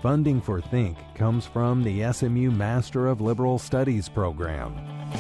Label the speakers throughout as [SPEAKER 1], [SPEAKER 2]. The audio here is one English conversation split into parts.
[SPEAKER 1] Funding for Think comes from the SMU Master of Liberal Studies program.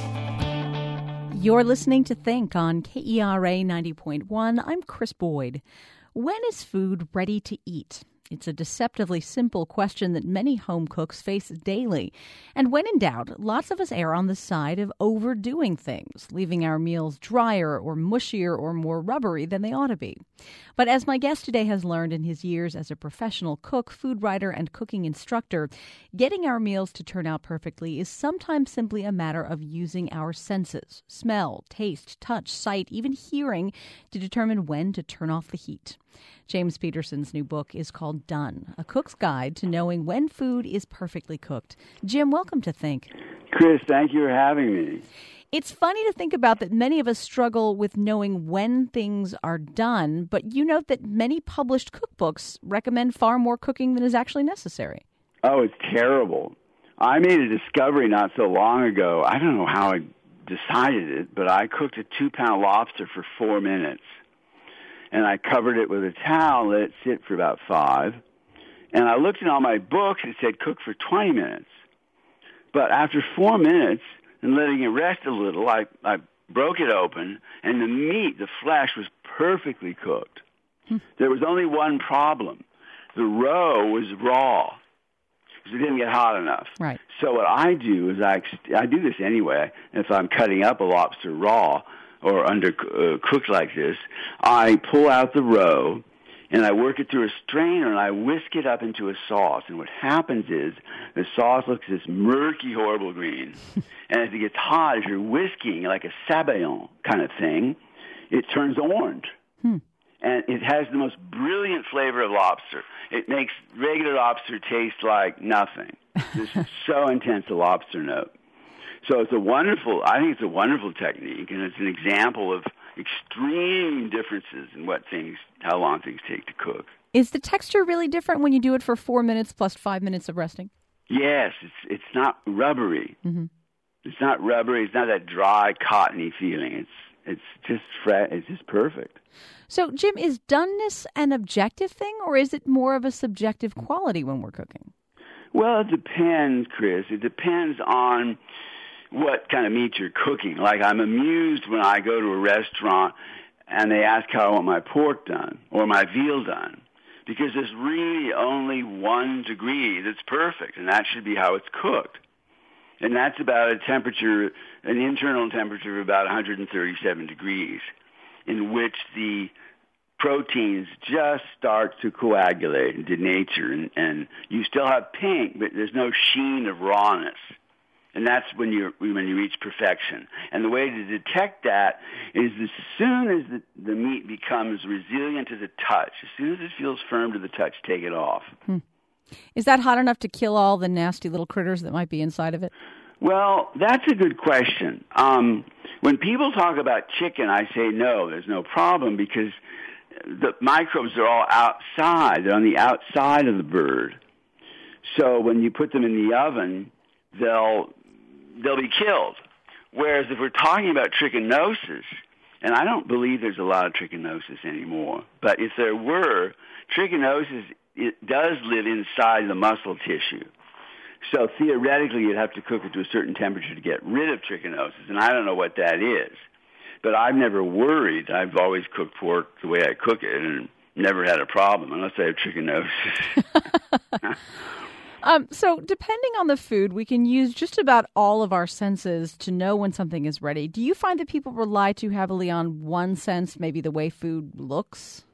[SPEAKER 2] You're listening to Think on KERA 90.1. I'm Chris Boyd. When is food ready to eat? It's a deceptively simple question that many home cooks face daily. And when in doubt, lots of us err on the side of overdoing things, leaving our meals drier or mushier or more rubbery than they ought to be. But as my guest today has learned in his years as a professional cook, food writer, and cooking instructor, getting our meals to turn out perfectly is sometimes simply a matter of using our senses, smell, taste, touch, sight, even hearing, to determine when to turn off the heat. James Peterson's new book is called Done, A Cook's Guide to Knowing When Food is Perfectly Cooked. Jim, welcome to Think.
[SPEAKER 3] Chris, thank you for having me.
[SPEAKER 2] It's funny to think about that many of us struggle with knowing when things are done, but you note that many published cookbooks recommend far more cooking than is actually necessary.
[SPEAKER 3] Oh, it's terrible. I made a discovery not so long ago. I don't know how I decided it, but I cooked a 2-pound lobster for 4 minutes. And I covered it with a towel, let it sit for about 5. And I looked in all my books, it said cook for 20 minutes. But after 4 minutes and letting it rest a little, I broke it open, and the meat, the flesh, was perfectly cooked. There was only one problem. The roe was raw because it didn't get hot enough.
[SPEAKER 2] Right.
[SPEAKER 3] So what I do is I do this anyway. If I'm cutting up a lobster raw, or undercooked like this, I pull out the roe, and I work it through a strainer, and I whisk it up into a sauce. And what happens is the sauce looks this murky, horrible green. And as it gets hot, as you're whisking, like a sabayon kind of thing, it turns orange. And it has the most brilliant flavor of lobster. It makes regular lobster taste like nothing. This is so intense, a lobster note. So I think it's a wonderful technique, and it's an example of extreme differences in how long things take to cook.
[SPEAKER 2] Is the texture really different when you do it for 4 minutes plus 5 minutes of resting?
[SPEAKER 3] Yes, it's not rubbery. Mm-hmm. It's not rubbery. It's not that dry, cottony feeling. It's just it's just perfect.
[SPEAKER 2] So, Jim, is doneness an objective thing, or is it more of a subjective quality when we're cooking?
[SPEAKER 3] Well, it depends, Chris. It depends on what kind of meat you're cooking. Like, I'm amused when I go to a restaurant and they ask how I want my pork done or my veal done, because there's really only 1 degree that's perfect, and that should be how it's cooked. And that's about an internal temperature of about 137 degrees, in which the proteins just start to coagulate and denature, and you still have pink, but there's no sheen of rawness. And that's when you reach perfection. And the way to detect that is as soon as the meat becomes resilient to the touch, as soon as it feels firm to the touch, take it off.
[SPEAKER 2] Is that hot enough to kill all the nasty little critters that might be inside of it?
[SPEAKER 3] Well, that's a good question. When people talk about chicken, I say no, there's no problem, because the microbes are all outside. They're on the outside of the bird. So when you put them in the oven, they'll be killed. Whereas if we're talking about trichinosis, and I don't believe there's a lot of trichinosis anymore, but if there were, trichinosis, it does live inside the muscle tissue. So theoretically, you'd have to cook it to a certain temperature to get rid of trichinosis, and I don't know what that is. But I've never worried. I've always cooked pork the way I cook it and never had a problem, unless I have trichinosis.
[SPEAKER 2] So depending on the food, we can use just about all of our senses to know when something is ready. Do you find that people rely too heavily on one sense, maybe the way food looks?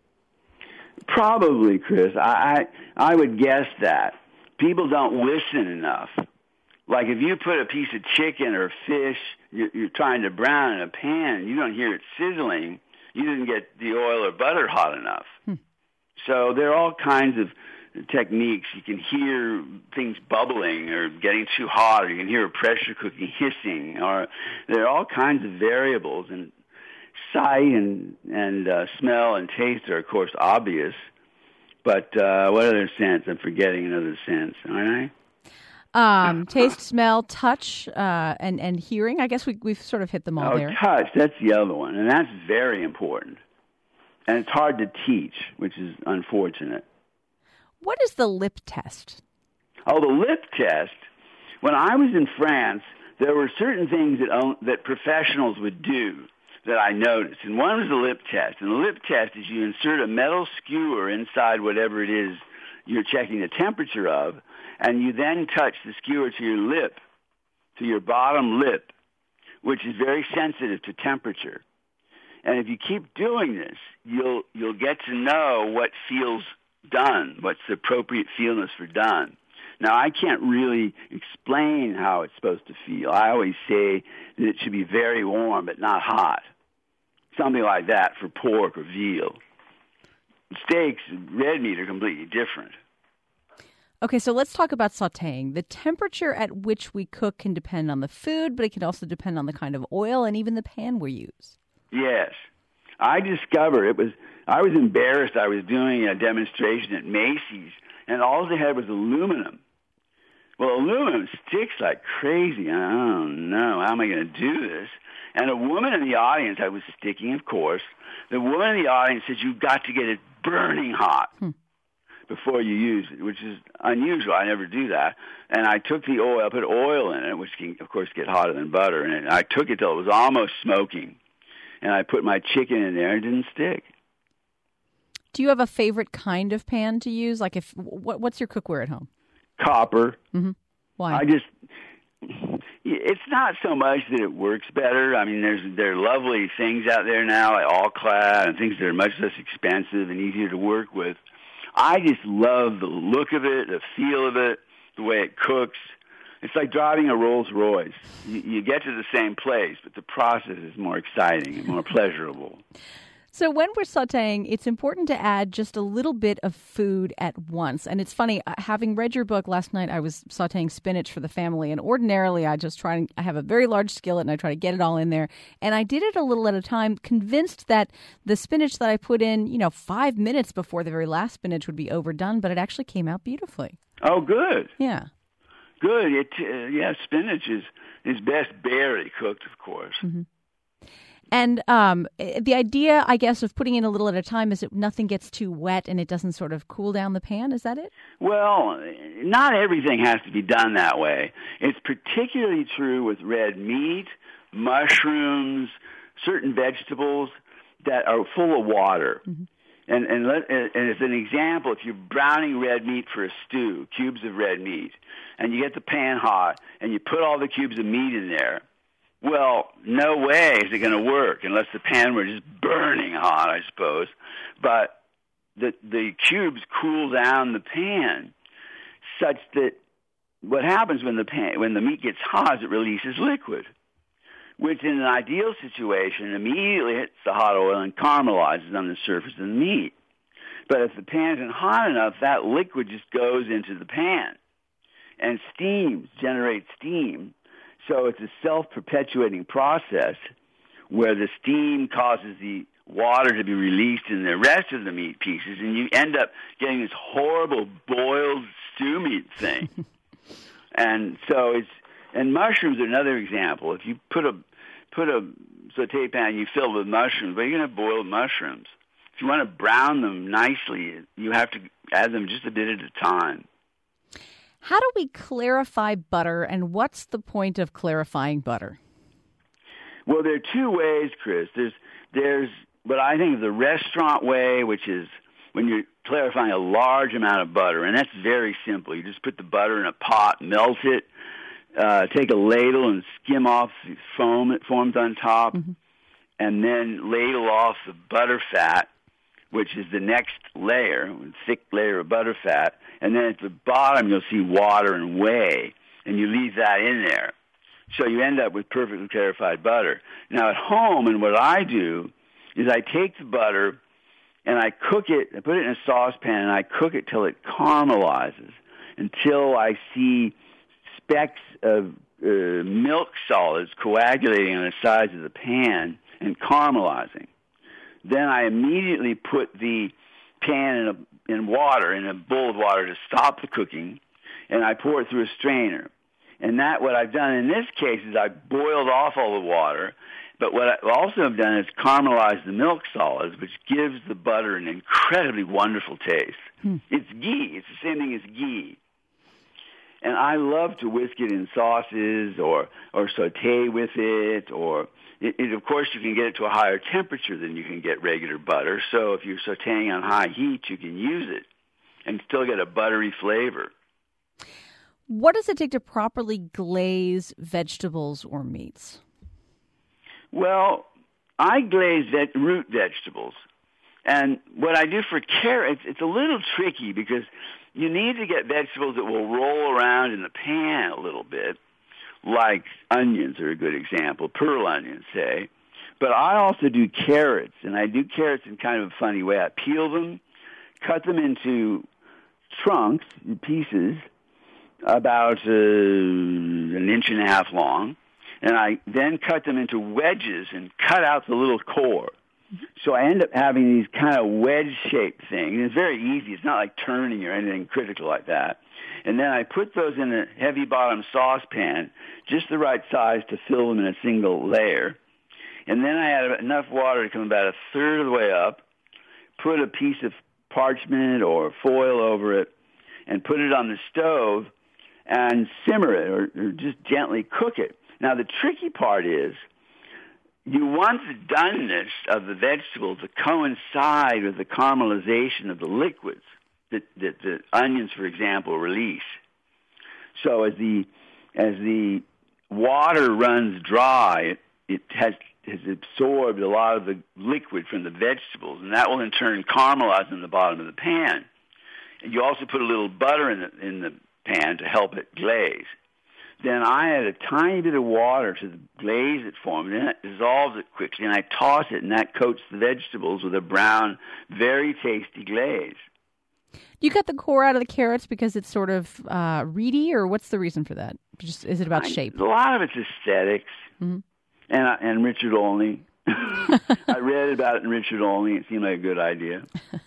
[SPEAKER 3] Probably, Chris. I would guess that. People don't listen enough. Like if you put a piece of chicken or fish you're trying to brown in a pan, you don't hear it sizzling, you didn't get the oil or butter hot enough. So there are all kinds of techniques. You can hear things bubbling or getting too hot, or you can hear a pressure cooking hissing, or there are all kinds of variables. And sight and smell and taste are, of course, obvious. But what other sense? I'm forgetting another sense, aren't I?
[SPEAKER 2] Taste, smell, touch, and hearing. I guess we've sort of hit them all there.
[SPEAKER 3] Touch, that's the other one, and that's very important. And it's hard to teach, which is unfortunate.
[SPEAKER 2] What is the lip test?
[SPEAKER 3] Oh, the lip test. When I was in France, there were certain things that professionals would do that I noticed. And one was the lip test. And the lip test is you insert a metal skewer inside whatever it is you're checking the temperature of, and you then touch the skewer to your lip, to your bottom lip, which is very sensitive to temperature. And if you keep doing this, you'll get to know what feels done, what's the appropriate feelness for done. Now, I can't really explain how it's supposed to feel. I always say that it should be very warm but not hot. Something like that for pork or veal. Steaks, red meat are completely different.
[SPEAKER 2] Okay, so let's talk about sautéing. The temperature at which we cook can depend on the food, but it can also depend on the kind of oil and even the pan we use.
[SPEAKER 3] Yes. I discovered I was embarrassed. I was doing a demonstration at Macy's, and all they had was aluminum. Well, aluminum sticks like crazy. I don't know. How am I going to do this? And a woman in the audience, I was sticking, of course, the woman in the audience said, you've got to get it burning hot before you use it, which is unusual. I never do that. And I took the oil, I put oil in it, which can, of course, get hotter than butter. And I took it till it was almost smoking. And I put my chicken in there and it didn't stick.
[SPEAKER 2] Do you have a favorite kind of pan to use? Like, what's your cookware at home?
[SPEAKER 3] Copper.
[SPEAKER 2] Mm-hmm. Why?
[SPEAKER 3] It's not so much that it works better. I mean, there are lovely things out there now, like All-Clad and things that are much less expensive and easier to work with. I just love the look of it, the feel of it, the way it cooks. It's like driving a Rolls Royce. You get to the same place, but the process is more exciting and more pleasurable.
[SPEAKER 2] So when we're sautéing, it's important to add just a little bit of food at once. And it's funny, having read your book last night, I was sautéing spinach for the family. And ordinarily, I have a very large skillet and I try to get it all in there. And I did it a little at a time, convinced that the spinach that I put in, 5 minutes before the very last spinach would be overdone, but it actually came out beautifully.
[SPEAKER 3] Oh, good.
[SPEAKER 2] Yeah.
[SPEAKER 3] Good. Spinach is best barely cooked, of course.
[SPEAKER 2] Mm-hmm. And the idea, I guess, of putting in a little at a time is that nothing gets too wet and it doesn't sort of cool down the pan. Is that it?
[SPEAKER 3] Well, not everything has to be done that way. It's particularly true with red meat, mushrooms, certain vegetables that are full of water. Mm-hmm. And as an example, if you're browning red meat for a stew, cubes of red meat, and you get the pan hot and you put all the cubes of meat in there, well, no way is it going to work unless the pan were just burning hot, I suppose. But the cubes cool down the pan such that what happens when the meat gets hot is it releases liquid, which in an ideal situation immediately hits the hot oil and caramelizes on the surface of the meat. But if the pan isn't hot enough, that liquid just goes into the pan and generates steam. So it's a self-perpetuating process where the steam causes the water to be released in the rest of the meat pieces, and you end up getting this horrible boiled stew meat thing. And mushrooms are another example. If you put a sauté pan, you fill it with mushrooms, but you're going to have boiled mushrooms. If you want to brown them nicely, you have to add them just a bit at a time.
[SPEAKER 2] How do we clarify butter, and what's the point of clarifying butter?
[SPEAKER 3] Well, there are two ways, Chris. There's what I think of the restaurant way, which is when you're clarifying a large amount of butter, and that's very simple. You just put the butter in a pot, melt it, take a ladle and skim off the foam that forms on top, mm-hmm. and then ladle off the butter fat, which is the next layer, a thick layer of butter fat. And then at the bottom, you'll see water and whey, and you leave that in there. So you end up with perfectly clarified butter. Now, at home, and what I do is I take the butter and I cook it, I put it in a saucepan, and I cook it till it caramelizes, until I see specks of milk solids coagulating on the sides of the pan and caramelizing. Then I immediately put the pan in water, in a bowl of water to stop the cooking, and I pour it through a strainer. And what I've done in this case is I've boiled off all the water, but what I also have done is caramelize the milk solids, which gives the butter an incredibly wonderful taste. It's ghee. It's the same thing as ghee. And I love to whisk it in sauces or saute with it, or of course you can get it to a higher temperature than you can get regular butter. So if you're sauteing on high heat, you can use it and still get a buttery flavor.
[SPEAKER 2] What does it take to properly glaze vegetables or meats?
[SPEAKER 3] Well, I glaze root vegetables. And what I do for carrots, it's a little tricky because you need to get vegetables that will roll around in the pan a little bit, like onions are a good example, pearl onions, say. But I also do carrots, and I do carrots in kind of a funny way. I peel them, cut them into trunks, pieces, about an inch and a half long, and I then cut them into wedges and cut out the little core. So I end up having these kind of wedge-shaped things. It's very easy. It's not like turning or anything critical like that. And then I put those in a heavy-bottom saucepan, just the right size to fill them in a single layer. And then I add enough water to come about a third of the way up, put a piece of parchment or foil over it, and put it on the stove and simmer it or just gently cook it. Now, the tricky part is you want the doneness of the vegetables to coincide with the caramelization of the liquids that the onions, for example, release. So as the water runs dry, it has absorbed a lot of the liquid from the vegetables, and that will in turn caramelize in the bottom of the pan. And you also put a little butter in the pan to help it glaze. Then I add a tiny bit of water to the glaze it formed, and it dissolves it quickly, and I toss it, and that coats the vegetables with a brown, very tasty glaze.
[SPEAKER 2] Do you cut the core out of the carrots because it's sort of reedy, or what's the reason for that? Is it about shape?
[SPEAKER 3] A lot of it's aesthetics, and Richard Olney. I read about it in Richard Olney. It seemed like a good idea.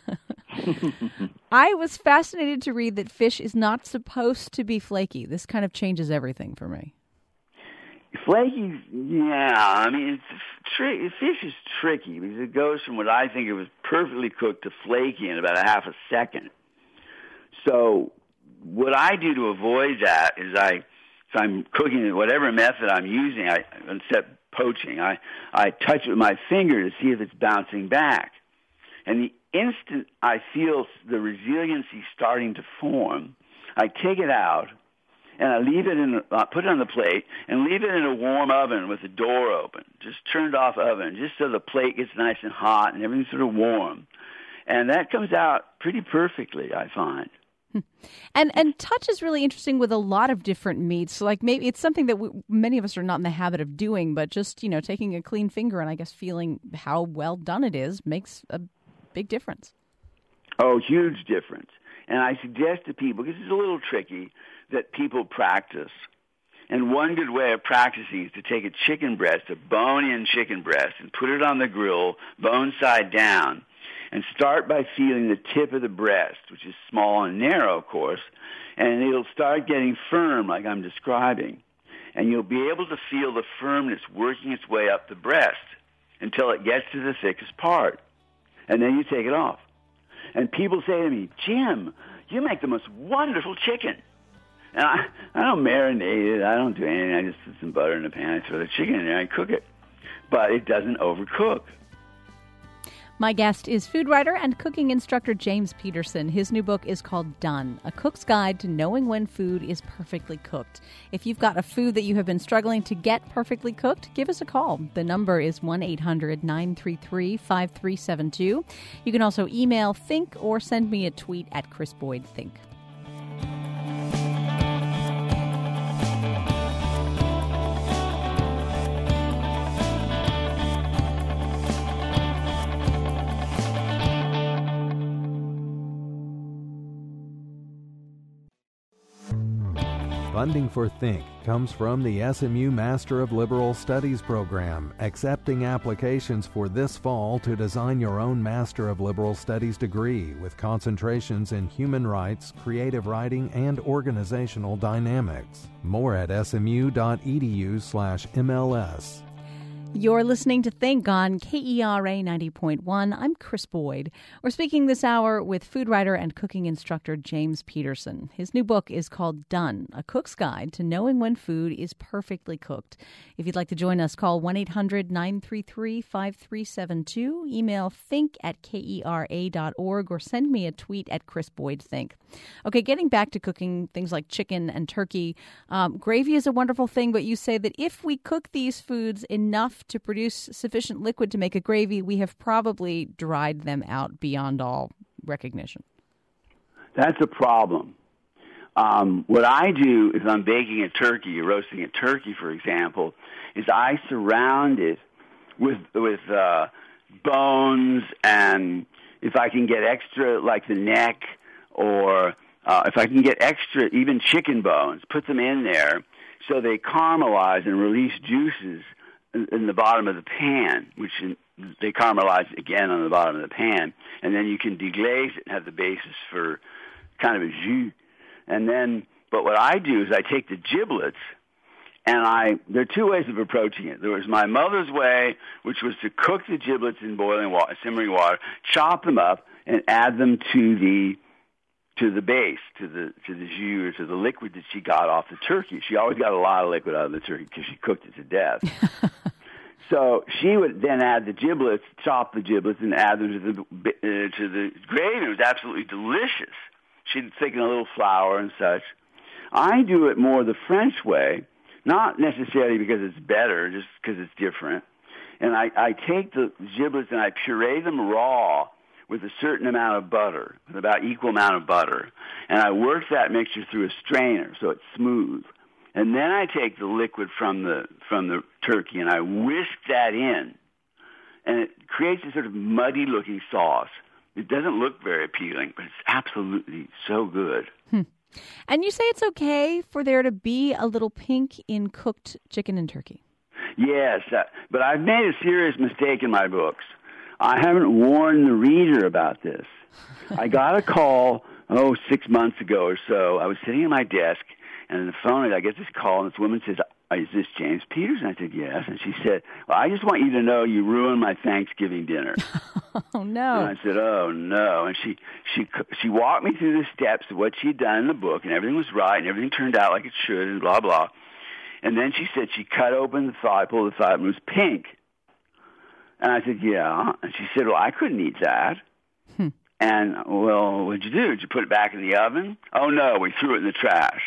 [SPEAKER 2] I was fascinated to read that fish is not supposed to be flaky. This kind of changes everything for me.
[SPEAKER 3] Flaky, yeah. I mean, fish is tricky because it goes from what I think it was perfectly cooked to flaky in about a half a second. So what I do to avoid that is if I'm cooking it, whatever method I'm using, except poaching, I touch it with my finger to see if it's bouncing back. And the instant I feel the resiliency starting to form, I take it out and I leave it put it on the plate and leave it in a warm oven with the door open, just turned off oven, just so the plate gets nice and hot and everything's sort of warm. And that comes out pretty perfectly, I find.
[SPEAKER 2] And touch is really interesting with a lot of different meats. Like maybe it's something that many of us are not in the habit of doing, but just, taking a clean finger and I guess feeling how well done it is makes a big difference. Oh,
[SPEAKER 3] huge difference. And I suggest to people, because it's a little tricky, that people practice. And one good way of practicing is to take a chicken breast, a bone-in chicken breast, and put it on the grill, bone side down, and start by feeling the tip of the breast, which is small and narrow, of course, and it'll start getting firm like I'm describing. And you'll be able to feel the firmness working its way up the breast until it gets to the thickest part. And then you take it off. And people say to me, Jim, you make the most wonderful chicken. And I don't marinate it. I don't do anything. I just put some butter in the pan. I throw the chicken in there. I cook it. But it doesn't overcook.
[SPEAKER 2] My guest is food writer and cooking instructor James Peterson. His new book is called Done, A Cook's Guide to Knowing When Food is Perfectly Cooked. If you've got a food that you have been struggling to get perfectly cooked, give us a call. The number is 1-800-933-5372. You can also email Think or send me a tweet at Chris Boyd Think.
[SPEAKER 1] Funding for Think comes from the SMU Master of Liberal Studies program, accepting applications for this fall to design your own Master of Liberal Studies degree with concentrations in human rights, creative writing, and organizational dynamics. More at smu.edu/MLS.
[SPEAKER 2] You're listening to Think on KERA 90.1. I'm Chris Boyd. We're speaking this hour with food writer and cooking instructor James Peterson. His new book is called Done, A Cook's Guide to Knowing When Food is Perfectly Cooked. If you'd like to join us, call 1-800-933-5372, email think@kera.org, or send me a tweet at Chris Boyd Think. Okay, getting back to cooking things like chicken and turkey, gravy is a wonderful thing, but you say that if we cook these foods enough to produce sufficient liquid to make a gravy, we have probably dried them out beyond all recognition.
[SPEAKER 3] That's a problem. What I do is I'm baking a turkey, or roasting a turkey, for example, is I surround it with bones, and if I can get extra, like the neck, or if I can get extra, even chicken bones, put them in there so they caramelize and release juices in the bottom of the pan, which they caramelize again on the bottom of the pan, and then you can deglaze it and have the basis for kind of a jus. And then, but what I do is I take the giblets, and there are two ways of approaching it. There was my mother's way, which was to cook the giblets in boiling water, simmering water, chop them up, and add them to the base, to the jus, or to the liquid that she got off the turkey. She always got a lot of liquid out of the turkey because she cooked it to death. So she would then add the giblets, chop the giblets, and add them to the gravy. It was absolutely delicious. She'd thicken a little flour and such. I do it more the French way, not necessarily because it's better, just because it's different. And I take the giblets and I puree them raw with a certain amount of butter, with about equal amount of butter. And I work that mixture through a strainer so it's smooth. And then I take the liquid from the turkey and I whisk that in. And it creates a sort of muddy-looking sauce. It doesn't look very appealing, but it's absolutely so good.
[SPEAKER 2] And you say it's okay for there to be a little pink in cooked chicken and turkey.
[SPEAKER 3] Yes, but I've made a serious mistake in my books. I haven't warned the reader about this. I got a call, 6 months ago or so. I was sitting at my desk, and on the phone I get this call, and this woman says, "Is this James Peterson?" I said, "Yes." And she said, "Well, I just want you to know you ruined my Thanksgiving dinner."
[SPEAKER 2] Oh, no.
[SPEAKER 3] And I said, "Oh, no." And she walked me through the steps of what she'd done in the book, and everything was right, and everything turned out like it should, and blah, blah. And then she said she cut open the thigh, pulled the thigh, and it was pink. And I said, "Yeah." And she said, "Well, I couldn't eat that." And, "Well, what'd you do? Did you put it back in the oven?" "Oh, no, we threw it in the trash."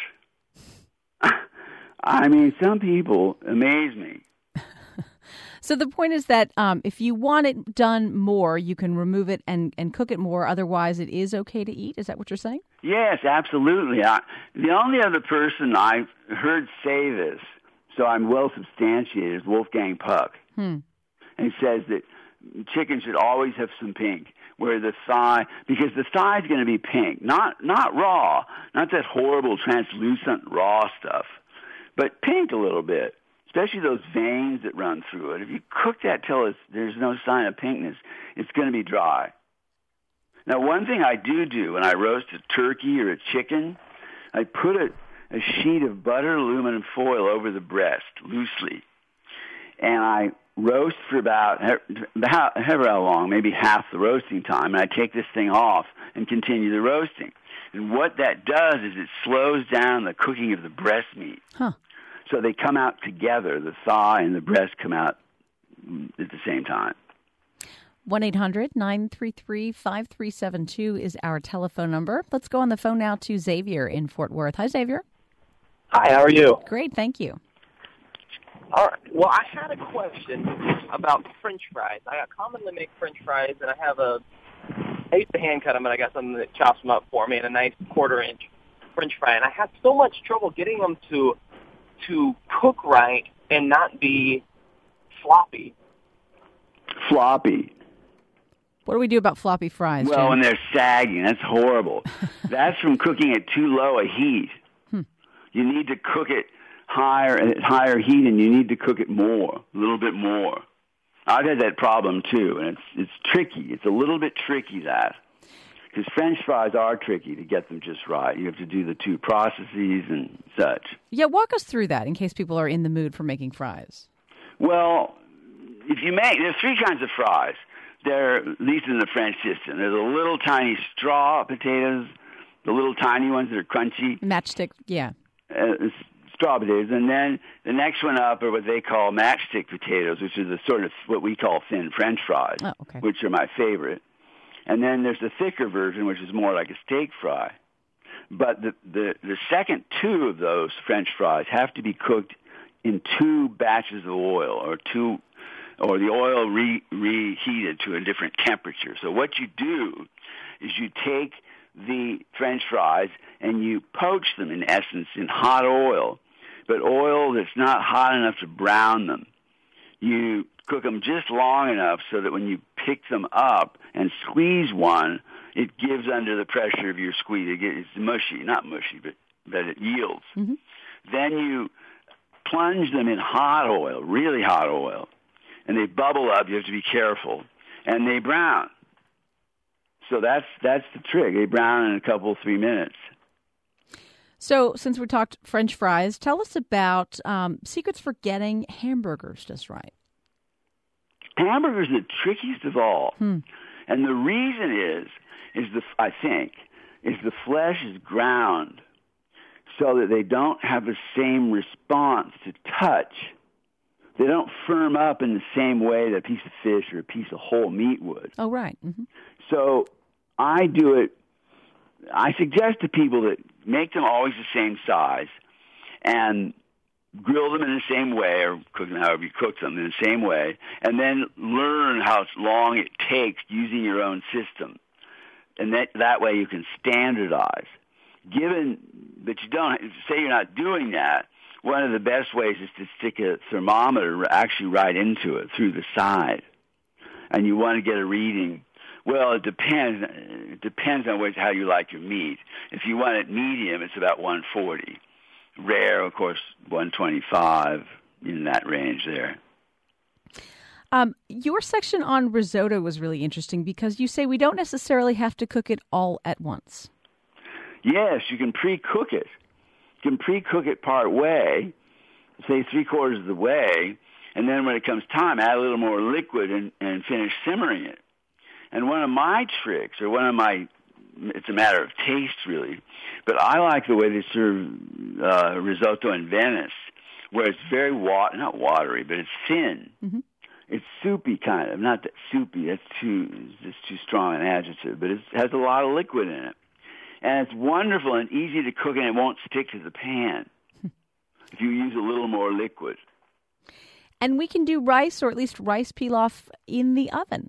[SPEAKER 3] I mean, some people amaze me.
[SPEAKER 2] So the point is that if you want it done more, you can remove it and cook it more. Otherwise, it is okay to eat. Is that what you're saying?
[SPEAKER 3] Yes, absolutely. The only other person I've heard say this, so I'm well substantiated, is Wolfgang Puck. And he says that chicken should always have some pink, where the thigh, because the thigh is going to be pink, not raw, not that horrible translucent raw stuff, but pink a little bit, especially those veins that run through it. If you cook that till there's no sign of pinkness, it's going to be dry. Now, one thing I do when I roast a turkey or a chicken, I put a sheet of buttered aluminum foil over the breast loosely, and I roast for about however long, maybe half the roasting time, and I take this thing off and continue the roasting. And what that does is it slows down the cooking of the breast meat. So they come out together. The thigh and the breast come out at the same time.
[SPEAKER 2] 1-800-933-5372 is our telephone number. Let's go on the phone now to Xavier in Fort Worth. Hi, Xavier.
[SPEAKER 4] Hi, how are you?
[SPEAKER 2] Great, thank you.
[SPEAKER 4] All right. Well, I had a question about French fries. I commonly make French fries, and I used to hand cut them, and I got something that chops them up for me in a nice 1/4-inch French fry. And I had so much trouble getting them to cook right and not be floppy.
[SPEAKER 3] Floppy.
[SPEAKER 2] What do we do about floppy fries,
[SPEAKER 3] Well,
[SPEAKER 2] Jim?
[SPEAKER 3] when they're sagging, that's horrible. That's from cooking at too low a heat. You need to cook it at higher heat, and you need to cook it more, a little bit more. I've had that problem too, and it's tricky. It's a little bit tricky, that. Because French fries are tricky to get them just right. You have to do the two processes and such.
[SPEAKER 2] Yeah, walk us through that in case people are in the mood for making fries.
[SPEAKER 3] Well, there's three kinds of fries. They're, at least in the French system. There's the little tiny straw potatoes, the little tiny ones that are crunchy.
[SPEAKER 2] Matchstick, yeah.
[SPEAKER 3] Straw potatoes. And then the next one up are what they call matchstick potatoes, which is a sort of what we call thin French fries, which are my favorite. And then there's the thicker version, which is more like a steak fry. But the second two of those French fries have to be cooked in two batches of oil, or the oil reheated to a different temperature. So what you do is you take the French fries and you poach them, in essence, in hot oil, but oil that's not hot enough to brown them. You cook them just long enough so that when you pick them up and squeeze one, it gives under the pressure of your squeeze. It's mushy, not mushy, but it yields. Mm-hmm. Then you plunge them in hot oil, really hot oil, and they bubble up. You have to be careful, and they brown. So that's the trick. They brown in a couple, 3 minutes.
[SPEAKER 2] So since we talked French fries, tell us about secrets for getting hamburgers just right.
[SPEAKER 3] Hamburgers are the trickiest of all. And the reason is the flesh is ground so that they don't have the same response to touch. They don't firm up in the same way that a piece of fish or a piece of whole meat would.
[SPEAKER 2] Oh, right. Mm-hmm.
[SPEAKER 3] So I suggest to people that make them always the same size and grill them in the same way, or cook them however you cook them in the same way, and then learn how long it takes using your own system. And that way you can standardize. Given that you don't, say you're not doing that, one of the best ways is to stick a thermometer actually right into it through the side. And you want to get a reading. Well, it depends. It depends on how you like your meat. If you want it medium, it's about 140. Rare, of course, 125, in that range there.
[SPEAKER 2] Your section on risotto was really interesting because you say we don't necessarily have to cook it all at once.
[SPEAKER 3] Yes, you can pre-cook it. You can pre-cook it part way, say 3/4 of the way, and then when it comes time, add a little more liquid and finish simmering it. And one of my tricks, it's a matter of taste really, but I like the way they serve risotto in Venice, where it's very not watery, but it's thin. Mm-hmm. It's soupy kind of, not that soupy, that's too strong an adjective, but it has a lot of liquid in it. And it's wonderful and easy to cook, and it won't stick to the pan if you use a little more liquid.
[SPEAKER 2] And we can do rice, or at least rice pilaf, in the oven.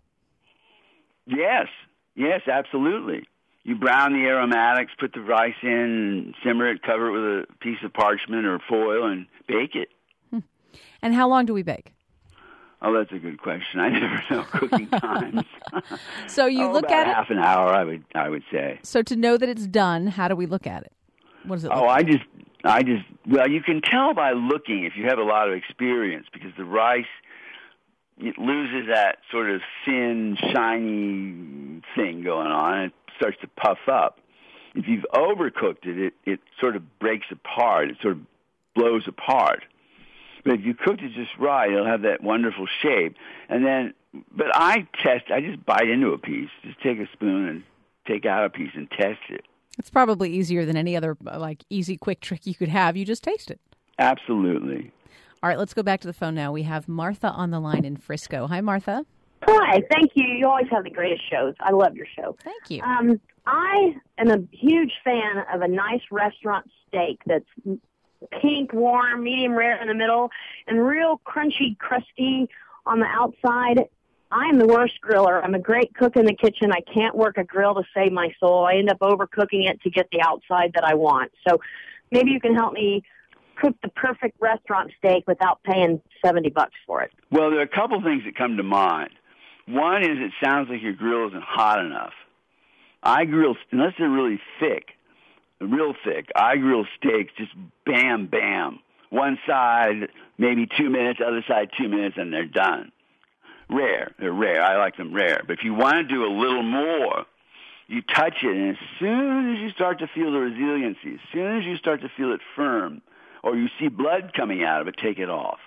[SPEAKER 3] Yes, absolutely. You brown the aromatics, put the rice in, simmer it, cover it with a piece of parchment or foil, and bake it.
[SPEAKER 2] And how long do we bake?
[SPEAKER 3] Oh, that's a good question. I never know cooking times.
[SPEAKER 2] So you look at it?
[SPEAKER 3] Half an hour, I would say.
[SPEAKER 2] So to know that it's done, how do we look at it? What does it look
[SPEAKER 3] like? Well, you can tell by looking if you have a lot of experience, because the rice, it loses that sort of thin, shiny thing going on, and it starts to puff up. If you've overcooked it sort of breaks apart. It sort of blows apart. But if you cooked it just right, it'll have that wonderful shape. But I just bite into a piece. Just take a spoon and take out a piece and test it.
[SPEAKER 2] It's probably easier than any other easy, quick trick you could have. You just taste it.
[SPEAKER 3] Absolutely.
[SPEAKER 2] All right, let's go back to the phone now. We have Martha on the line in Frisco. Hi, Martha.
[SPEAKER 5] Hi, thank you. You always have the greatest shows. I love your show.
[SPEAKER 2] Thank you.
[SPEAKER 5] I am a huge fan of a nice restaurant steak that's pink, warm, medium rare in the middle, and real crunchy, crusty on the outside. I am the worst griller. I'm a great cook in the kitchen. I can't work a grill to save my soul. I end up overcooking it to get the outside that I want. So maybe you can help me cook the perfect restaurant steak without paying $70 for it.
[SPEAKER 3] Well, there are a couple things that come to mind. One is it sounds like your grill isn't hot enough. I grill, unless they're really thick, real thick, I grill steaks just bam, bam. One side, maybe 2 minutes, other side 2 minutes, and they're done. Rare. They're rare. I like them rare. But if you want to do a little more, you touch it, and as soon as you start to feel the resiliency, as soon as you start to feel it firm, or you see blood coming out of it, take it off.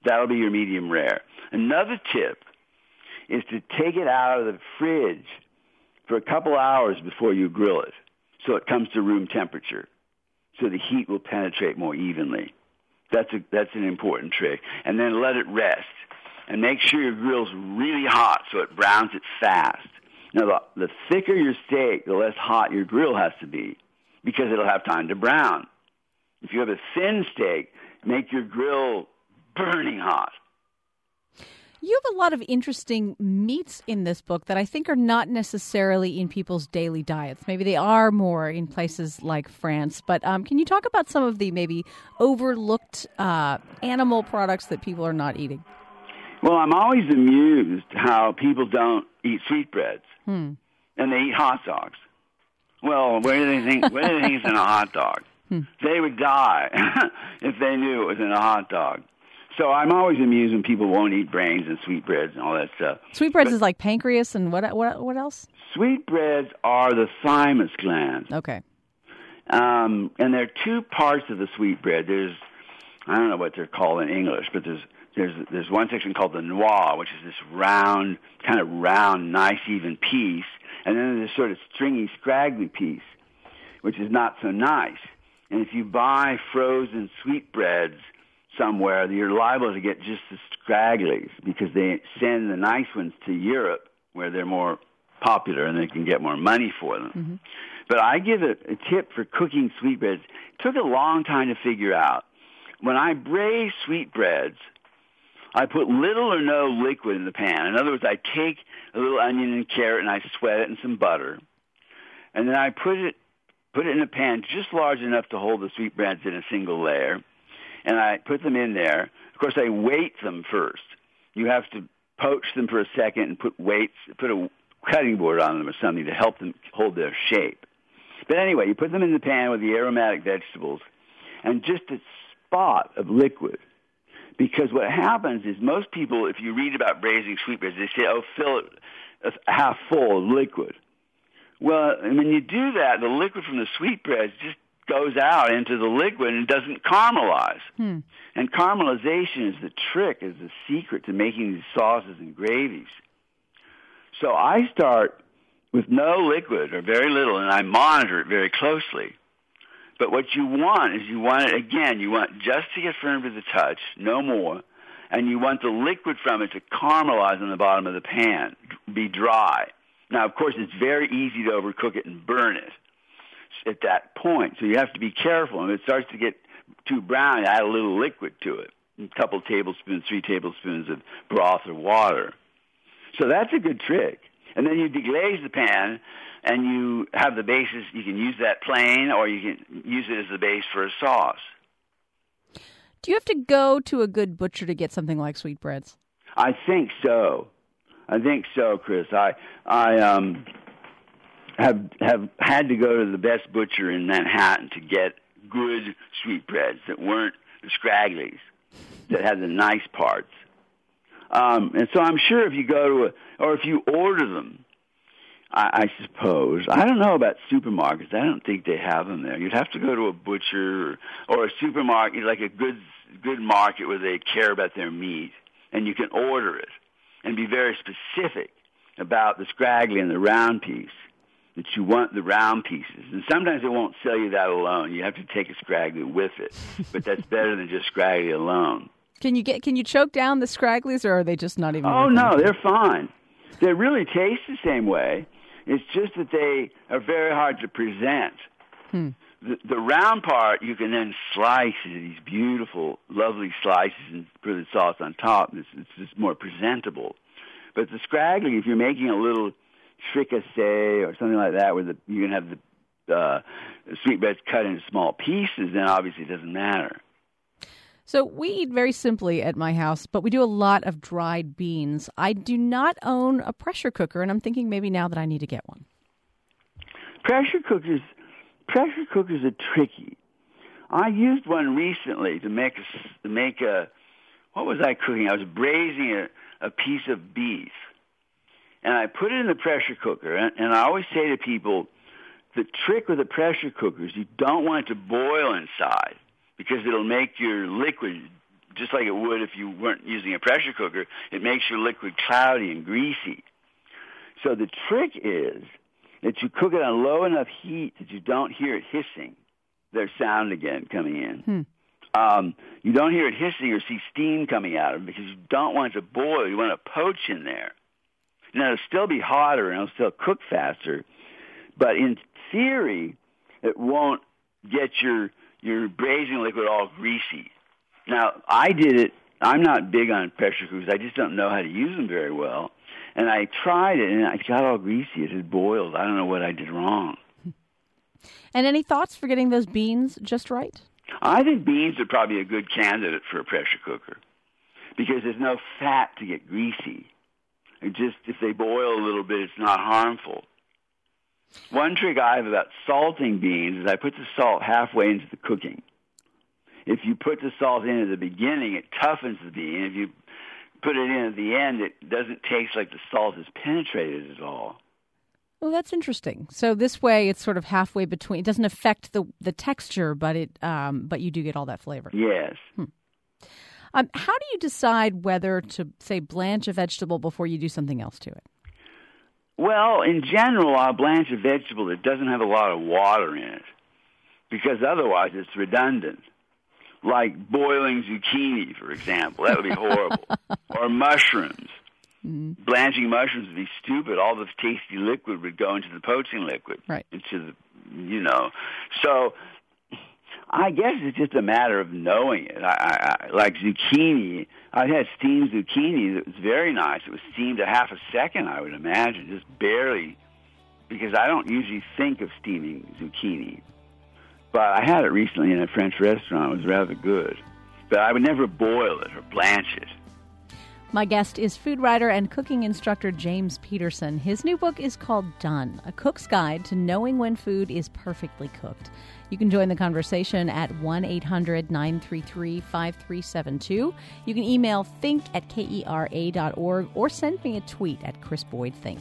[SPEAKER 3] That'll be your medium rare. Another tip is to take it out of the fridge for a couple hours before you grill it, so it comes to room temperature, so the heat will penetrate more evenly. That's an important trick. And then let it rest. And make sure your grill's really hot so it browns it fast. Now, the thicker your steak, the less hot your grill has to be, because it'll have time to brown. If you have a thin steak, make your grill burning hot.
[SPEAKER 2] You have a lot of interesting meats in this book that I think are not necessarily in people's daily diets. Maybe they are more in places like France. But can you talk about some of the maybe overlooked animal products that people are not eating?
[SPEAKER 3] Well, I'm always amused how people don't eat sweetbreads, and they eat hot dogs. Well, where do they think it's in a hot dog? They would die if they knew it was in a hot dog. So I'm always amused when people won't eat brains and sweetbreads and all that stuff.
[SPEAKER 2] Sweetbreads is like pancreas and what else?
[SPEAKER 3] Sweetbreads are the thymus glands.
[SPEAKER 2] Okay.
[SPEAKER 3] And there are two parts of the sweetbread. There's, I don't know what they're called in English, but there's one section called the noix, which is this round, nice, even piece. And then there's this sort of stringy, scraggly piece, which is not so nice. And if you buy frozen sweetbreads somewhere, you're liable to get just the scragglies because they send the nice ones to Europe where they're more popular and they can get more money for them. Mm-hmm. But I give a tip for cooking sweetbreads. It took a long time to figure out. When I braise sweetbreads, I put little or no liquid in the pan. In other words, I take a little onion and carrot and I sweat it in some butter. And then I put it in a pan just large enough to hold the sweetbreads in a single layer. And I put them in there. Of course, I weight them first. You have to poach them for a second and put a cutting board on them or something to help them hold their shape. But anyway, you put them in the pan with the aromatic vegetables and just a spot of liquid. Because what happens is most people, if you read about braising sweetbreads, they say, fill it half full of liquid. Well, and when you do that, the liquid from the sweetbreads just goes out into the liquid and doesn't caramelize. And caramelization is the trick, is the secret to making these sauces and gravies. So I start with no liquid or very little, and I monitor it very closely. But what you want is you want just to get firm to the touch, no more, and you want the liquid from it to caramelize on the bottom of the pan, be dry. Now, of course, it's very easy to overcook it and burn it at that point. So you have to be careful. If it starts to get too brown, add a little liquid to it, a couple tablespoons, 3 tablespoons of broth or water. So that's a good trick. And then you deglaze the pan, and you have the basis. You can use that plain, or you can use it as the base for a sauce.
[SPEAKER 2] Do you have to go to a good butcher to get something like sweetbreads?
[SPEAKER 3] I think so, Chris. I have had to go to the best butcher in Manhattan to get good sweetbreads that weren't the scragglies, that had the nice parts. And so I'm sure if you go to or if you order them, I suppose. I don't know about supermarkets. I don't think they have them there. You'd have to go to a butcher or a supermarket, like a good market where they care about their meat, and you can order it and be very specific about the scraggly and the round piece, that you want the round pieces. And sometimes they won't sell you that alone. You have to take a scraggly with it, but that's better than just scraggly alone.
[SPEAKER 2] Can you choke down the scragglies, or are they just not even?
[SPEAKER 3] Oh, no, they're fine. They really taste the same way. It's just that they are very hard to present. The round part, you can then slice into these beautiful, lovely slices and put the sauce on top. It's just more presentable. But the scraggly, if you're making a little fricassee or something like that, where you can have the sweetbreads cut into small pieces, then obviously it doesn't matter.
[SPEAKER 2] So we eat very simply at my house, but we do a lot of dried beans. I do not own a pressure cooker, and I'm thinking maybe now that I need to get one.
[SPEAKER 3] Pressure cookers are tricky. I used one recently to make what was I cooking? I was braising a piece of beef, and I put it in the pressure cooker. And I always say to people, the trick with a pressure cooker is you don't want it to boil inside, because it'll make your liquid just like it would if you weren't using a pressure cooker, it makes your liquid cloudy and greasy. So the trick is that you cook it on low enough heat that you don't hear it hissing. There's sound again coming in. You don't hear it hissing or see steam coming out of it because you don't want it to boil. You want to poach in there. Now, it'll still be hotter and it'll still cook faster, but in theory, it won't get your braising liquid all greasy. Now, I did it. I'm not big on pressure cookers. I just don't know how to use them very well. And I tried it, and it got all greasy. It had boiled. I don't know what I did wrong.
[SPEAKER 2] And any thoughts for getting those beans just right?
[SPEAKER 3] I think beans are probably a good candidate for a pressure cooker because there's no fat to get greasy. It just, if they boil a little bit, it's not harmful. One trick I have about salting beans is I put the salt halfway into the cooking. If you put the salt in at the beginning, it toughens the bean. If you put it in at the end, it doesn't taste like the salt has penetrated at all.
[SPEAKER 2] Well, that's interesting. So this way, it's sort of halfway between. It doesn't affect the texture, but you do get all that flavor.
[SPEAKER 3] Yes.
[SPEAKER 2] How do you decide whether to, say, blanch a vegetable before you do something else to it?
[SPEAKER 3] Well, in general, I'll blanch a vegetable that doesn't have a lot of water in it because otherwise it's redundant. Like boiling zucchini, for example. That would be horrible. Or mushrooms. Mm-hmm. Blanching mushrooms would be stupid. All the tasty liquid would go into the poaching liquid.
[SPEAKER 2] Right.
[SPEAKER 3] Into the, So I guess it's just a matter of knowing it. I like zucchini. I've had steamed zucchini that was very nice. It was steamed a half a second, I would imagine, just barely, because I don't usually think of steaming zucchini. But I had it recently in a French restaurant. It was rather good. But I would never boil it or blanch it.
[SPEAKER 2] My guest is food writer and cooking instructor James Peterson. His new book is called Done, A Cook's Guide to Knowing When Food is Perfectly Cooked. You can join the conversation at 1-800-933-5372. You can email think@kera.org or send me a tweet at Chris Boyd Think.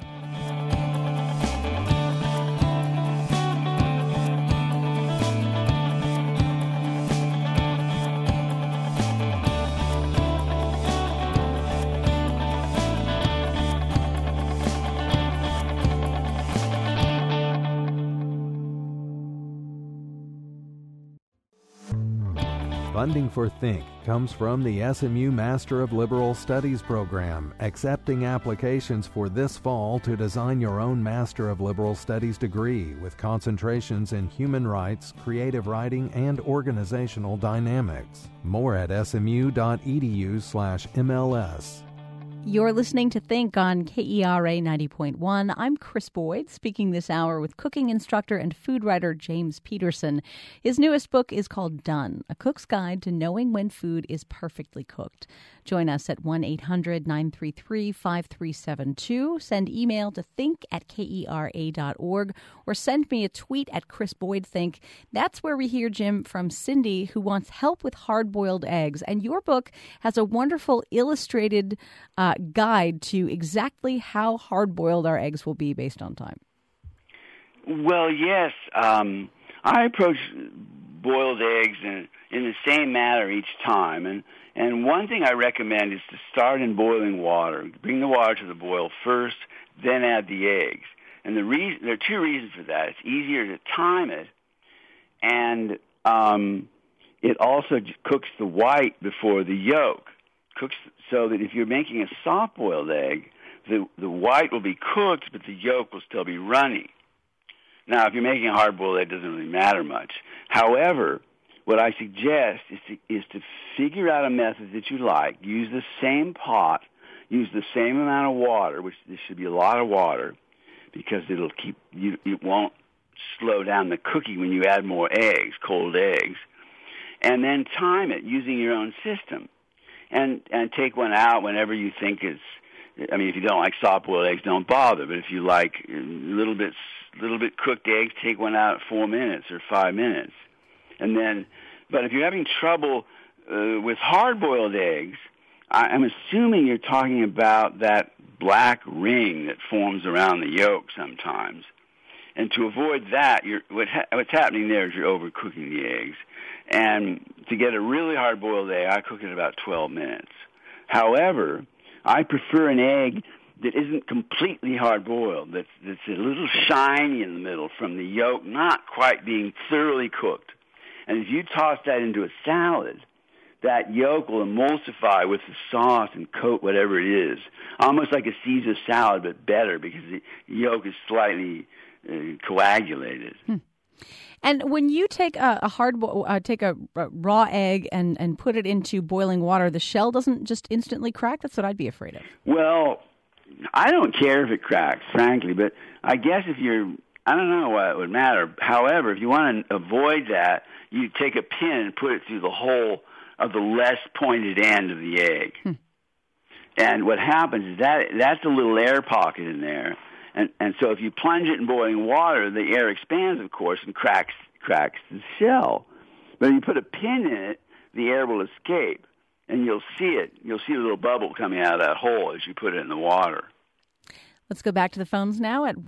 [SPEAKER 1] Funding for Think comes from the SMU Master of Liberal Studies program, accepting applications for this fall to design your own Master of Liberal Studies degree with concentrations in human rights, creative writing, and organizational dynamics. More at smu.edu/MLS.
[SPEAKER 2] You're listening to Think on KERA 90.1. I'm Chris Boyd, speaking this hour with cooking instructor and food writer James Peterson. His newest book is called Done, A Cook's Guide to Knowing When Food is Perfectly Cooked. Join us at 1-800-933-5372. Send email to think@kera.org or send me a tweet at Chris Boyd Think. That's where we hear, Jim, from Cindy, who wants help with hard-boiled eggs. And your book has a wonderful illustrated guide to exactly how hard-boiled our eggs will be based on time.
[SPEAKER 3] Well, yes. I approach boiled eggs in the same manner each time. And one thing I recommend is to start in boiling water. Bring the water to the boil first, then add the eggs. And there are two reasons for that. It's easier to time it, and it also cooks the white before the yolk. Cooks so that if you're making a soft-boiled egg, the white will be cooked, but the yolk will still be runny. Now, if you're making a hard-boiled egg, it doesn't really matter much. However, what I suggest is to figure out a method that you like. Use the same pot, use the same amount of water, which there should be a lot of water, because it won't slow down the cooking when you add more eggs, cold eggs. And then time it using your own system. And take one out whenever you think if you don't like soft-boiled eggs, don't bother. But if you like little bit cooked eggs, take one out at 4 minutes or 5 minutes. And then, but if you're having trouble with hard-boiled eggs, I'm assuming you're talking about that black ring that forms around the yolk sometimes. And to avoid that, what's happening there is you're overcooking the eggs. And to get a really hard-boiled egg, I cook it about 12 minutes. However, I prefer an egg that isn't completely hard-boiled, that's a little shiny in the middle from the yolk not quite being thoroughly cooked. And if you toss that into a salad, that yolk will emulsify with the sauce and coat whatever it is, almost like a Caesar salad, but better because the yolk is slightly coagulated.
[SPEAKER 2] And when you take a raw egg and put it into boiling water, the shell doesn't just instantly crack? That's what I'd be afraid of.
[SPEAKER 3] Well, I don't care if it cracks, frankly, but I guess I don't know what would matter. However, if you want to avoid that, you take a pin and put it through the hole of the less pointed end of the egg. And what happens is that's a little air pocket in there. And so if you plunge it in boiling water, the air expands, of course, and cracks the shell. But if you put a pin in it, the air will escape, and you'll see it. You'll see a little bubble coming out of that hole as you put it in the water.
[SPEAKER 2] Let's go back to the phones now at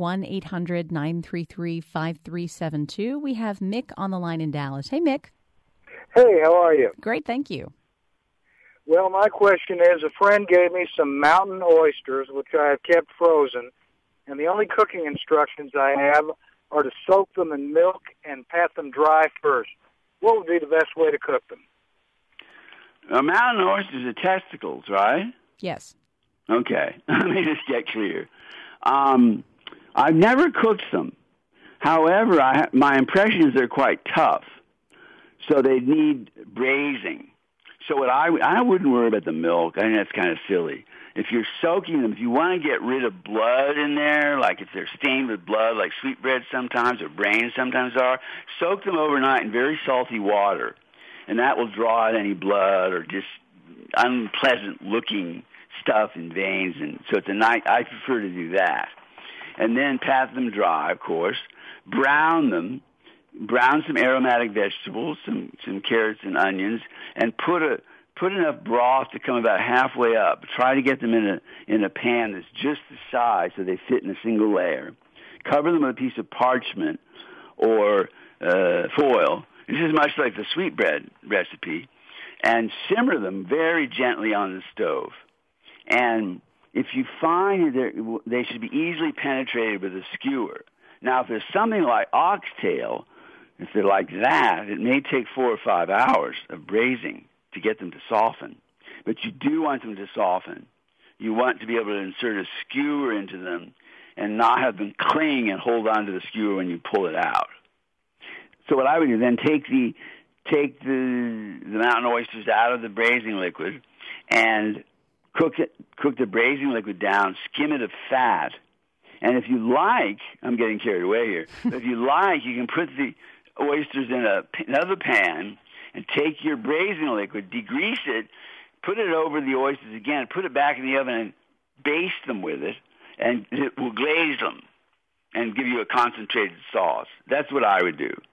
[SPEAKER 2] 1-800-933-5372. We have Mick on the line in Dallas. Hey, Mick.
[SPEAKER 6] Hey, how are you?
[SPEAKER 2] Great, thank you.
[SPEAKER 6] Well, my question is, a friend gave me some mountain oysters, which I have kept frozen, and the only cooking instructions I have are to soak them in milk and pat them dry first. What would be the best way to cook them?
[SPEAKER 3] Mountain oysters are testicles, right?
[SPEAKER 2] Yes.
[SPEAKER 3] Okay, let me just get clear. I've never cooked them. However, my impression is they're quite tough, so they need braising. So what I wouldn't worry about the milk. I think that's kind of silly. If you're soaking them, if you want to get rid of blood in there, like if they're stained with blood, like sweetbreads sometimes or brains sometimes are, soak them overnight in very salty water, and that will draw out any blood or just unpleasant-looking stuff in veins. And so I prefer to do that. And then pat them dry, of course. Brown them. Brown some aromatic vegetables, some carrots and onions, and put enough broth to come about halfway up. Try to get them in a pan that's just the size so they fit in a single layer. Cover them with a piece of parchment or foil. This is much like the sweetbread recipe, and simmer them very gently on the stove. And if you find that they should be easily penetrated with a skewer. Now, if there's something like oxtail, if they're like that, it may take 4 or 5 hours of braising to get them to soften. But you do want them to soften. You want to be able to insert a skewer into them and not have them cling and hold on to the skewer when you pull it out. So what I would do then, take the mountain oysters out of the braising liquid and cook the braising liquid down, skim it of fat. And if you like, I'm getting carried away here, but if you like, you can put the oysters in another pan and take your braising liquid, degrease it, put it over the oysters again, put it back in the oven and baste them with it, and it will glaze them and give you a concentrated sauce. That's what I would do.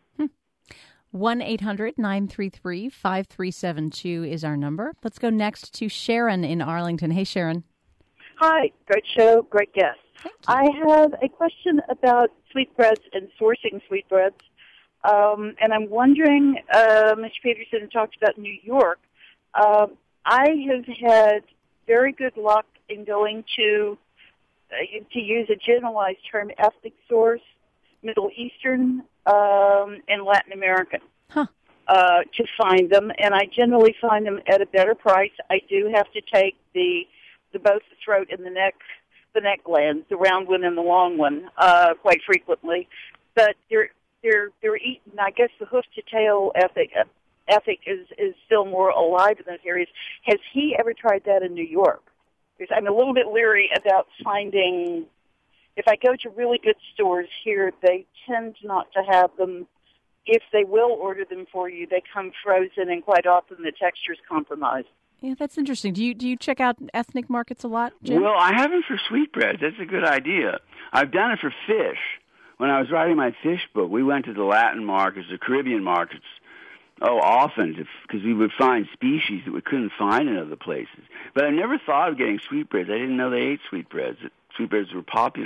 [SPEAKER 2] 1-800-933-5372 is our number. Let's go next to Sharon in Arlington. Hey, Sharon.
[SPEAKER 7] Hi. Great show. Great guest. I have a question about sweetbreads and sourcing sweetbreads. And I'm wondering, Mr. Peterson talked about New York. I have had very good luck in going to use a generalized term, ethnic source, Middle Eastern, and Latin American to find them. And I generally find them at a better price. I do have to take both the throat and the neck glands, the round one and the long one, quite frequently. But they're eaten. I guess the hoof to tail ethic is still more alive in those areas. Has he ever tried that in New York? Because I'm a little bit leery about finding. If I go to really good stores here, they tend not to have them. If they will order them for you, they come frozen, and quite often the texture is compromised.
[SPEAKER 2] Yeah, that's interesting. Do you check out ethnic markets a lot, Jim?
[SPEAKER 3] Well, I haven't for sweetbreads. That's a good idea. I've done it for fish. When I was writing my fish book, we went to the Latin markets, the Caribbean markets, often, because we would find species that we couldn't find in other places. But I never thought of getting sweetbreads. I didn't know they ate sweetbreads. Sweetbreads were popular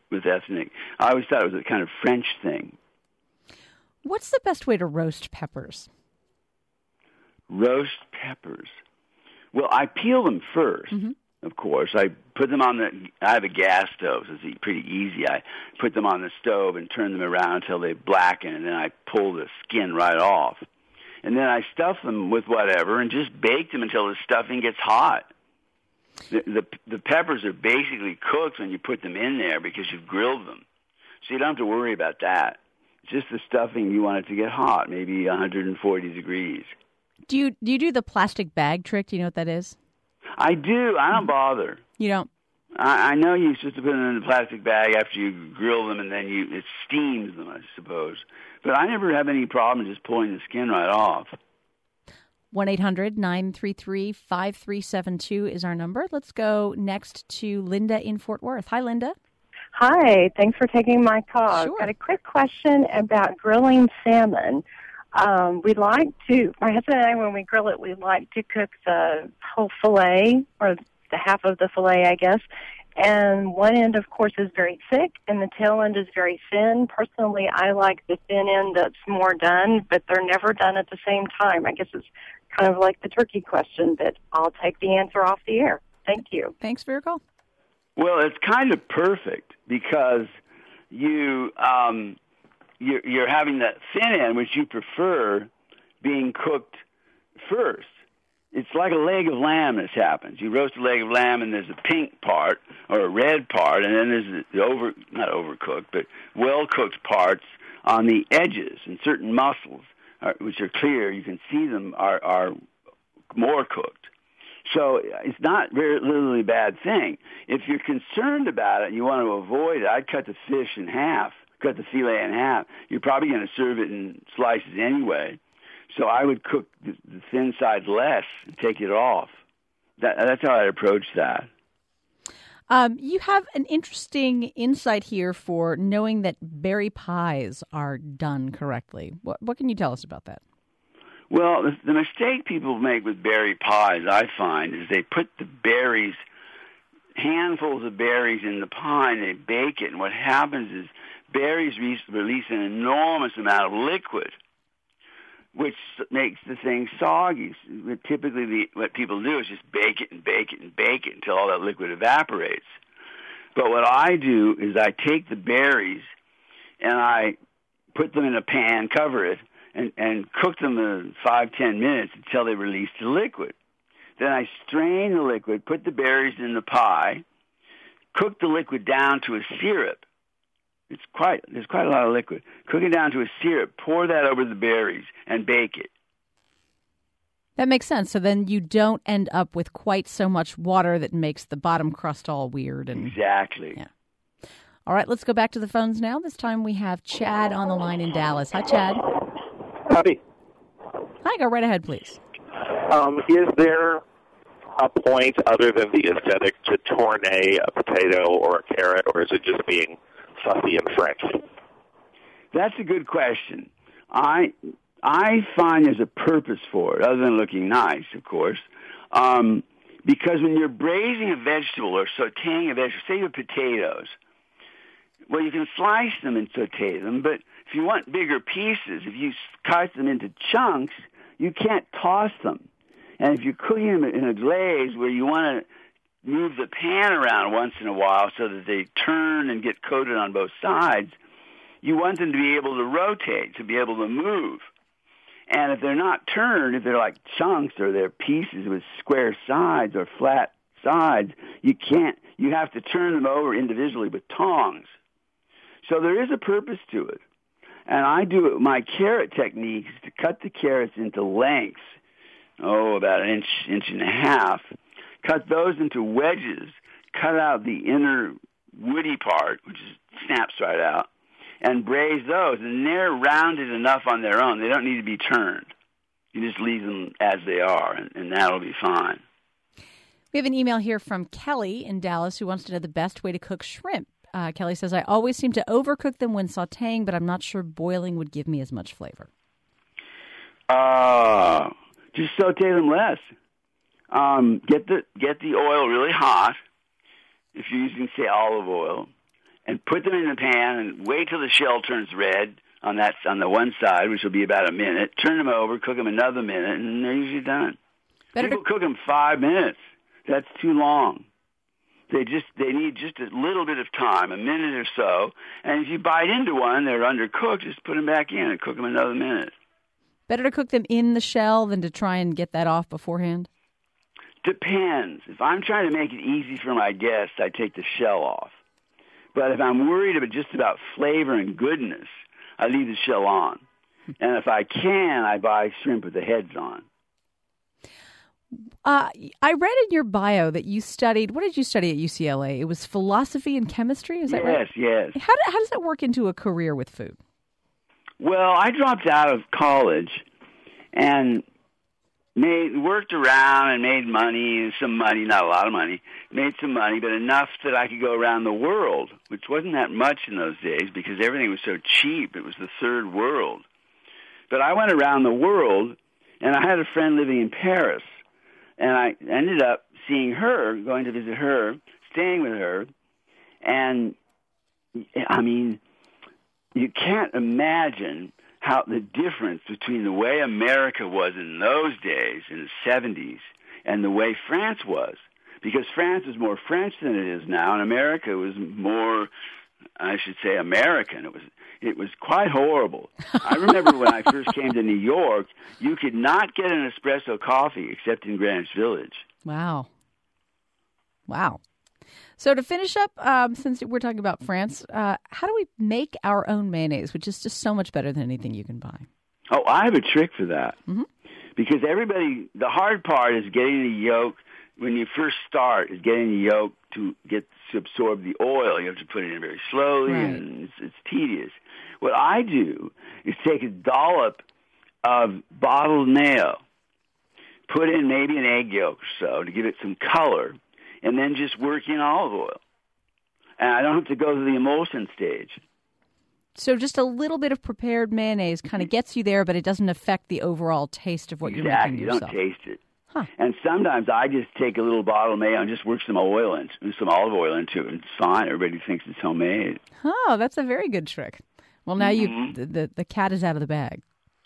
[SPEAKER 3] with ethnic. I always thought it was a kind of French thing.
[SPEAKER 2] What's the best way to roast peppers?
[SPEAKER 3] Roast peppers. Well, I peel them first, of course. I put them I have a gas stove, so it's pretty easy. I put them on the stove and turn them around until they blacken, and then I pull the skin right off. And then I stuff them with whatever and just bake them until the stuffing gets hot. The peppers are basically cooked when you put them in there because you've grilled them. So you don't have to worry about that. It's just the stuffing, you want it to get hot, maybe 140 degrees.
[SPEAKER 2] Do you do the plastic bag trick? Do you know what that is?
[SPEAKER 3] I do. I don't bother.
[SPEAKER 2] You don't?
[SPEAKER 3] I know you're supposed to put them in a plastic bag after you grill them, and then it steams them, I suppose. But I never have any problem just pulling the skin right off.
[SPEAKER 2] 1-800-933-5372 is our number. Let's go next to Linda in Fort Worth. Hi, Linda.
[SPEAKER 8] Hi. Thanks for taking my call.
[SPEAKER 2] Sure.
[SPEAKER 8] I've got a quick question about grilling salmon. My husband and I, when we grill it, we like to cook the whole fillet, or the half of the fillet, I guess. And one end, of course, is very thick, and the tail end is very thin. Personally, I like the thin end that's more done, but they're never done at the same time. I guess it's kind of like the turkey question, but I'll take the answer off the air. Thank you.
[SPEAKER 2] Thanks for your call.
[SPEAKER 3] Well, it's kind of perfect because you're having that thin end, which you prefer, being cooked first. It's like a leg of lamb that's happens. You roast a leg of lamb, and there's a pink part or a red part, and then there's the not overcooked, but well-cooked parts on the edges, and certain muscles, which are clear, you can see them, are more cooked. So it's not literally a bad thing. If you're concerned about it and you want to avoid it, I'd cut the fish in half, cut the filet in half. You're probably going to serve it in slices anyway. So I would cook the thin side less and take it off. That's how I'd approach that.
[SPEAKER 2] You have an interesting insight here for knowing that berry pies are done correctly. What can you tell us about that?
[SPEAKER 3] Well, the mistake people make with berry pies, I find, is they put the berries, handfuls of berries in the pie, and they bake it. And what happens is berries release an enormous amount of liquid, which makes the thing soggy. Typically, what people do is just bake it and bake it and bake it until all that liquid evaporates. But what I do is I take the berries and I put them in a pan, cover it, and cook them in 5-10 minutes until they release the liquid. Then I strain the liquid, put the berries in the pie, cook the liquid down to a syrup. There's quite a lot of liquid. Cook it down to a syrup, pour that over the berries, and bake it.
[SPEAKER 2] That makes sense. So then you don't end up with quite so much water that makes the bottom crust all weird.
[SPEAKER 3] Exactly.
[SPEAKER 2] Yeah. All right, let's go back to the phones now. This time we have Chad on the line in Dallas. Hi, Chad.
[SPEAKER 9] Howdy.
[SPEAKER 2] Hi, go right ahead, please.
[SPEAKER 9] Is there a point other than the aesthetic to tourné a potato or a carrot, or is it just being fussy and French?
[SPEAKER 3] That's a good question. I find there's a purpose for it, other than looking nice, of course. Because when you're braising a vegetable or sautéing a vegetable, say your potatoes, well, you can slice them and sauté them, but if you want bigger pieces, if you cut them into chunks, you can't toss them. And if you're cooking them in a glaze where you want to move the pan around once in a while so that they turn and get coated on both sides, you want them to be able to rotate, to be able to move. And if they're not turned, if they're like chunks or they're pieces with square sides or flat sides, you have to turn them over individually with tongs. So there is a purpose to it. And I do it, my carrot technique is to cut the carrots into lengths, about an inch and a half, cut those into wedges, cut out the inner woody part, which snaps right out, and braise those. And they're rounded enough on their own. They don't need to be turned. You just leave them as they are, and that'll be fine.
[SPEAKER 2] We have an email here from Kelly in Dallas who wants to know the best way to cook shrimp. Kelly says, I always seem to overcook them when sautéing, but I'm not sure boiling would give me as much flavor.
[SPEAKER 3] Just sauté them less. Get the oil really hot, if you're using, say, olive oil, and put them in the pan and wait till the shell turns red on the one side, which will be about a minute. Turn them over, cook them another minute, and they're usually done. People cook them 5 minutes. That's too long. They need just a little bit of time, a minute or so. And if you bite into one, they're undercooked, just put them back in and cook them another minute.
[SPEAKER 2] Better to cook them in the shell than to try and get that off beforehand?
[SPEAKER 3] Depends. If I'm trying to make it easy for my guests, I take the shell off. But if I'm worried about flavor and goodness, I leave the shell on. And if I can, I buy shrimp with the heads on.
[SPEAKER 2] I read in your bio that you studied, what did you study at UCLA? It was philosophy and chemistry, is that right?
[SPEAKER 3] Yes.
[SPEAKER 2] How does that work into a career with food?
[SPEAKER 3] Well, I dropped out of college and worked around and made money, not a lot of money, made some money, but enough that I could go around the world, which wasn't that much in those days because everything was so cheap. It was the third world. But I went around the world, and I had a friend living in Paris, and I ended up seeing her, going to visit her, staying with her, and, I mean, you can't imagine how the difference between the way America was in those days, in the 70s, and the way France was. Because France was more French than it is now, and America was more, I should say, American. It was quite horrible. I remember when I first came to New York, you could not get an espresso coffee except in Greenwich Village.
[SPEAKER 2] Wow. So to finish up, since we're talking about France, how do we make our own mayonnaise, which is just so much better than anything you can buy?
[SPEAKER 3] Oh, I have a trick for that.
[SPEAKER 2] Mm-hmm.
[SPEAKER 3] Because the hard part is getting the yolk, when you first start, is getting the yolk to absorb the oil. You have to put it in very slowly, right. And it's tedious. What I do is take a dollop of bottled mayo, put in maybe an egg yolk or so to give it some color, and then just work in olive oil. And I don't have to go to the emulsion stage.
[SPEAKER 2] So just a little bit of prepared mayonnaise kind of gets you there, but it doesn't affect the overall taste of what you're making yourself.
[SPEAKER 3] Exactly, you don't taste it.
[SPEAKER 2] Huh.
[SPEAKER 3] And sometimes I just take a little bottle of mayo and just work some some olive oil into it, and it's fine. Everybody thinks it's homemade.
[SPEAKER 2] Oh, that's a very good trick. Well, now the cat is out of the bag.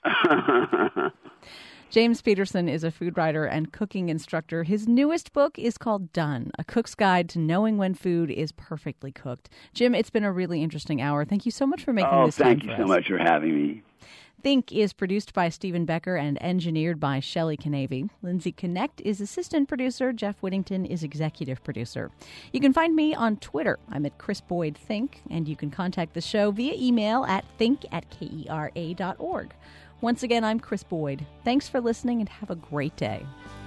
[SPEAKER 2] James Peterson is a food writer and cooking instructor. His newest book is called Done, A Cook's Guide to Knowing When Food is Perfectly Cooked. Jim, it's been a really interesting hour. Thank you so much for making this time
[SPEAKER 3] thank you so much for having me.
[SPEAKER 2] Think is produced by Stephen Becker and engineered by Shelley Canavy. Lindsay Connect is assistant producer. Jeff Whittington is executive producer. You can find me on Twitter. I'm at Chris Boyd Think, and you can contact the show via email at think@kera.org. Once again, I'm Chris Boyd. Thanks for listening and have a great day.